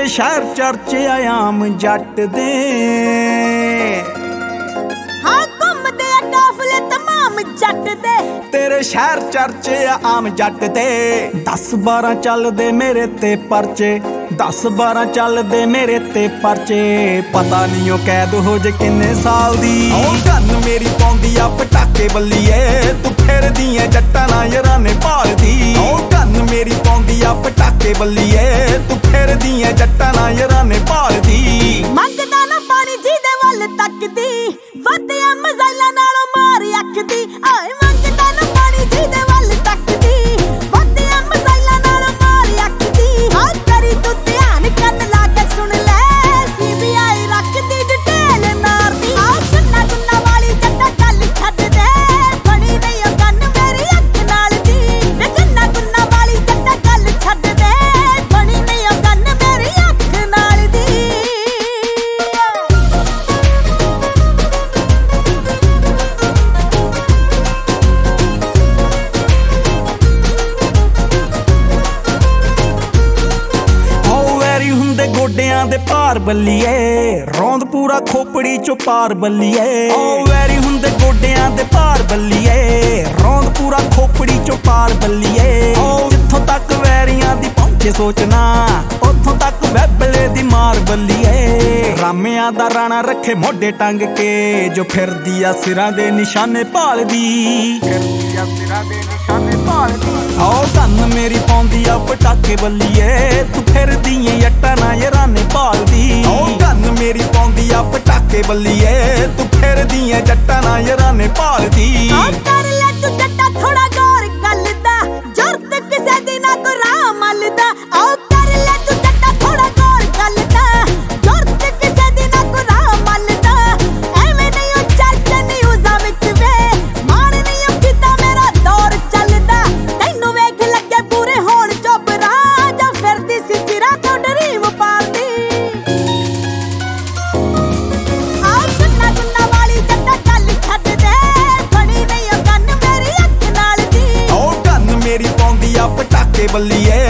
ਤੇਰੇ ਸ਼ਹਿਰ ਚਰਚੇ ਆਮ ਜੱਟ ਦੇ ਹਾਂ ਘੁੰਮਦੇ ਆ ਕਾਫਲੇ ਤਮਾਮ ਜੱਟ ਦੇ ਤੇਰੇ ਸ਼ਹਿਰ ਚਰਚੇ ਆਮ ਜੱਟ ਦੇ 10-12 ਚੱਲਦੇ ਮੇਰੇ ਤੇ ਪਰਚੇ 10-12 ਚੱਲਦੇ ਮੇਰੇ ਤੇ ਪਰਚੇ ਪਤਾ ਨਹੀਂ ਉਹ ਕੈਦ ਹੋ ਜੇ ਕਿੰਨੇ ਸਾਲ ਦੀ ਉਹ ਕੰਨ ਮੇਰੀ ਪਾਉਂਦੀ ਆ ਪਟਾਕੇ ਬੱਲੀਏ ਤੂੰ ਫਿਰਦੀ ਐ ਜੱਟਾਂ ਨਾਲ ਯਾਰਾਂ ਨੇ ਭਾਲਦੀ ਉਹ ਕੰਨ ਮੇਰੀ ਪਾਉਂਦੀ ਆ ਪਟਾਕੇ ਬੱਲੀਏ ਤੂੰ ਫਿਰਦੀ ਐ ਜੱਟਾਂ ਨਾਲ ਯਾਰਾਂ ਨੇ ਭਾਲਦੀ ਮੰਗਦਾ ਨਾ ਪਾਣੀ ਜਿਹਦੇ ਵੱਲ ਤੱਕਦੀ ਵਧਿਆ ਮਜ਼ਾਲਾਂ ਨਾਲੋਂ ਮਾਰ ਅੱਖਦੀ ਆਏ ਮੰਗਦਾ ਨਾ ਪਾਣੀ ਜਿਹਦੇ ਵੱਲ ਤੱਕਦੀ ਵਧਿਆ ਮਜ਼ਾਲਾਂ ਨਾਲੋਂ ਮਾਰ ਅੱਖਦੀ ਆ ਕਰੀ ਤੂੰ ਧਿਆਨ ਕੰਨ ਲਾ ਕੇ ਸੁਣ ਲੈ ਸੀਬੀਆਈ ਰੱਖਦੀ ਡਿਟੇਲ ਮਾਰਦੀ ਆ ਗੁੰਨਾ ਵਾਲੀ ਜੱਟਾ ਗੱਲ ਛੱਡ ਦੇ ਬਣੀ ਨਹੀਂ ਉਹ ਕੰਨ ਮੇਰੀ ਅੱਖ ਨਾਲ ਦੀ ਵੇ ਗੁੰਨਾ ਵਾਲੀ ਜੱਟਾ ਗੱਲ ਛੱਡ ਦੇ ਬਣੀ ਨਹੀਂ ਉਹ ਕੰਨ ਮੇਰੀ ਅੱਖ ਨਾਲ ਦੀ ਗੋਡਿਆਂ ਦੇ ਭਾਰ ਬੱਲੀਏ ਰੌਂਦ ਪੂਰਾ ਖੋਪੜੀ ਚੋਂ ਪਾਰ ਬੱਲੀਏ ਓ ਵੈਰੀ ਹੁੰਦੇ ਗੋਡਿਆਂ ਦੇ ਭਾਰ ਬੱਲੀਏ ਰੌਂਦ ਪੂਰਾ ਖੋਪੜੀ ਚੋਂ ਪਾਰ ਬੱਲੀਏ ਓ ਜਿੱਥੋਂ ਤੱਕ ਵੈਰੀਆਂ ਦੀ ਪਹੁੰਚੇ ਸੋਚਣਾ ਉੱਥੋਂ ਤੱਕ ਵੈਬਲੇ ਦੀ ਮਾਰ ਬੱਲੀਏ ਰਾਮਿਆਂ ਦਾ ਰਾਣਾ ਰੱਖੇ ਮੋਢੇ ਟੰਗ ਕੇ ਜੋ ਫਿਰਦੀ ਆ ਸਿਰਾਂ ਦੇ ਨਿਸ਼ਾਨੇ ਭਾਲਦੀ ਫਿਰਦੀ ਆ ਸਿਰਾਂ ਦੇ ਨਿਸ਼ਾਨੇ ਭਾਲਦੀ ਓ ਕੰਨ ਮੇਰੀ ਪਾਉਂਦੀ ਆ ਪਟਾਕੇ ਬੱਲੀਏ ਤੂੰ ਫਿਰਦੀ ਏ ਜੱਟਾਂ ਨਾਲ ਯਾਰਾਂ ਨੇ ਭਾਲਦੀ ਓ ਕੰਨ ਮੇਰੀ ਪਾਉਂਦੀ ਆ ਪਟਾਕੇ ਬੱਲੀਏ ਤੂੰ ਫਿਰਦੀ ਏ ਜੱਟਾਂ ਨਾਲ ਯਾਰਾਂ ਨੇ ਭਾਲਦੀ ਆ ਕਰ ਲੈ ਤੂੰ ਜੱਟਾ ਥੋੜਾ ਗੌਰ ਗੱਲ ਦਾ ਜ਼ਰੂਰਤ ਕਿਸੇ ਦੀ ਨਾ ਕੋ ਰਾਹ ਮੱਲਦਾ ਆ ਕਰ ਲੈ ਤੂੰ ਜੱਟਾ ਥੋੜਾ ਗੌਰ ਗੱਲ ਦਾ ਜ਼ਰੂਰਤ ਕਿਸੇ ਦੀ ਨਾ ਕੋ ਰਾਹ ਮੱਲਦਾ ਐਵੇਂ ਨਹੀਂ ਉਹ ਚਰਚੇ ਨਿਊਜ਼ਾਂ ਵਿੱਚ ਵੇ ਮਾਣ ਨਹੀਂ ਉਹ ਕਿਤਾ ਮੇਰਾ ਦੌਰ ਚੱਲਦਾ ਤੈਨੂੰ ਵੇਖ ਲੱਗੇ ਪੂਰੇ ਹੋਣ ਚੋਬਰਾ ਜਾਂ ਫਿਰਦੀ ਸੀ ਚਿਰਾ ਤੋਂ ਡਰੀਮ ਪਾਲਦੀ ਆ ਗੁੰਨਾ ਵਾਲੀ ਜੱਟਾ ਗੱਲ ਛੱਡ ਦੇ ਬਣੀ ਨਹੀਂ ਉਹ ਕੰਨ ਮੇਰੀ ਅੱਖ ਨਾਲ ਦੀ ਓ ਕੰਨ ਮੇਰੀ ਪਾਉਂਦੀ ਆ ਪਟਾਕੇ ਬੱਲੀਏ